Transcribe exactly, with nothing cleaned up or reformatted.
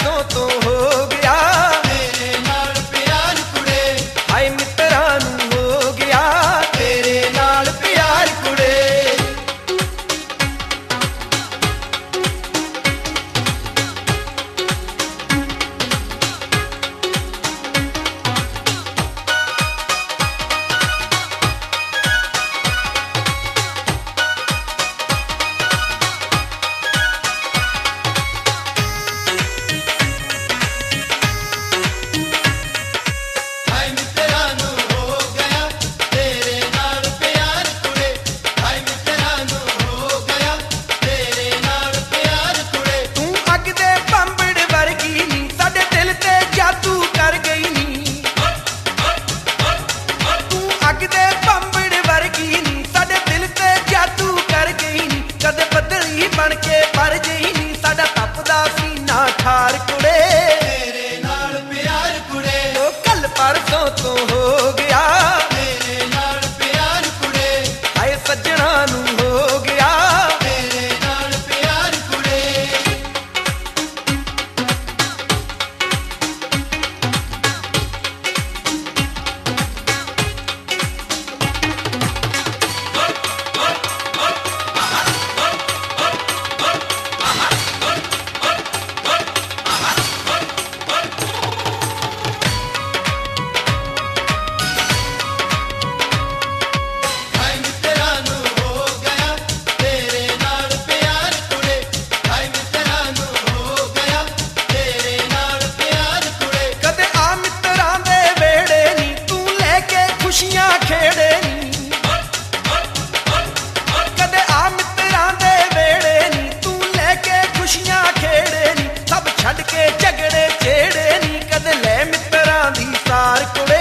ਪਰਸੋਂ ਤੋਂ ਹੋ ਗਿਆ ਤੇਰੇ ਨਾਲ ਪਿਆਰ ਕੁੜੇ, ਹਾਏ ਮਿੱਤਰਾਂ ਨੂੰ ਹੋ ਗਿਆ ਤੇਰੇ ਨਾਲ ਪਿਆਰ ਕੁੜੇ। ਹਾਏ ਮਿੱਤਰਾਂ ਨੂੰ ਹੋ ਗਿਆ ਤੇਰੇ ਨਾਲ ਪਿਆਰ ਕੁੜੇ, ਹਾਏ ਮਿੱਤਰਾਂ ਨੂੰ ਹੋ ਗਿਆ ਤੇਰੇ ਨਾਲ ਪਿਆਰ ਕੁੜੇ। ਤੂੰ ਅੱਗ ਦੇ ਬੰਬੜ ਵਰਗੀ ਨੀ ਸਾਡੇ ਦਿਲ ਤੇ ਜਾਦੂ ਕਰ ਗਈ ਨੀ। ਤੂੰ ਅੱਗ ਦੇ ਬੰਬੜ ਵਰਗੀ ਨੀ ਸਾਡੇ ਦਿਲ ਤੇ ਜਾਦੂ ਕਰ ਗਈ ਨੀ। ਕਦੇ ਬੱਦਲੀ ਬਣ ਕੇ ਪਰ ਜਈ ਨੀ ਸਾਡਾ ਤਪਦਾ ਸੀਨਾ ਠਾਰ ਕੁੜੇ। ਤੇਰੇ ਨਾਲ ਪਿਆਰ ਕੁੜੇ, ਉਹ ਕੱਲ ਪਰਸੋਂ ਤੋਂ ਹੋ ਗਿਆ ਤੇਰੇ ਨਾਲ ਪਿਆਰ ਕੁੜੇ, ਹਾਏ ਸੱਜਣਾ ਨੂੰ ਹੋ ਗਿਆ ਤੇਰੇ ਨਾਲ ਪਿਆਰ ਕੁੜੇ। ਹਾਏ ਮਿੱਤਰਾਂ ਨੂੰ ਹੋ ਗਿਆ ਤੇਰੇ ਨਾਲ ਪਿਆਰ ਕੁੜੇ, ਹਾਏ ਮਿੱਤਰਾਂ ਨੂੰ ਹੋ ਗਿਆ ਤੇਰੇ ਨਾਲ ਪਿਆਰ ਕੁੜੇ। ਕਦੇ ਆ ਮਿੱਤਰਾਂ ਦੇ ਵੇੜੇ ਨੀ ਤੂੰ ਲੈ ਕੇ ਖੁਸ਼ੀਆਂ ਖੇੜੇ ਨੀ। ਕਦੇ ਆ ਮਿੱਤਰਾਂ ਦੇ ਵੇੜੇ ਨੀ ਤੂੰ ਲੈ ਕੇ ਖੁਸ਼ੀਆਂ ਖੇੜੇ ਨੀ। ਸਭ ਛੱਡ ਕੇ ਝਗੜੇ ਛੇੜੇ ਨੀ ਕਦੇ ਲੈ ਮਿੱਤਰਾਂ ਦੀ ਸਾਰ ਕੁੜੇ।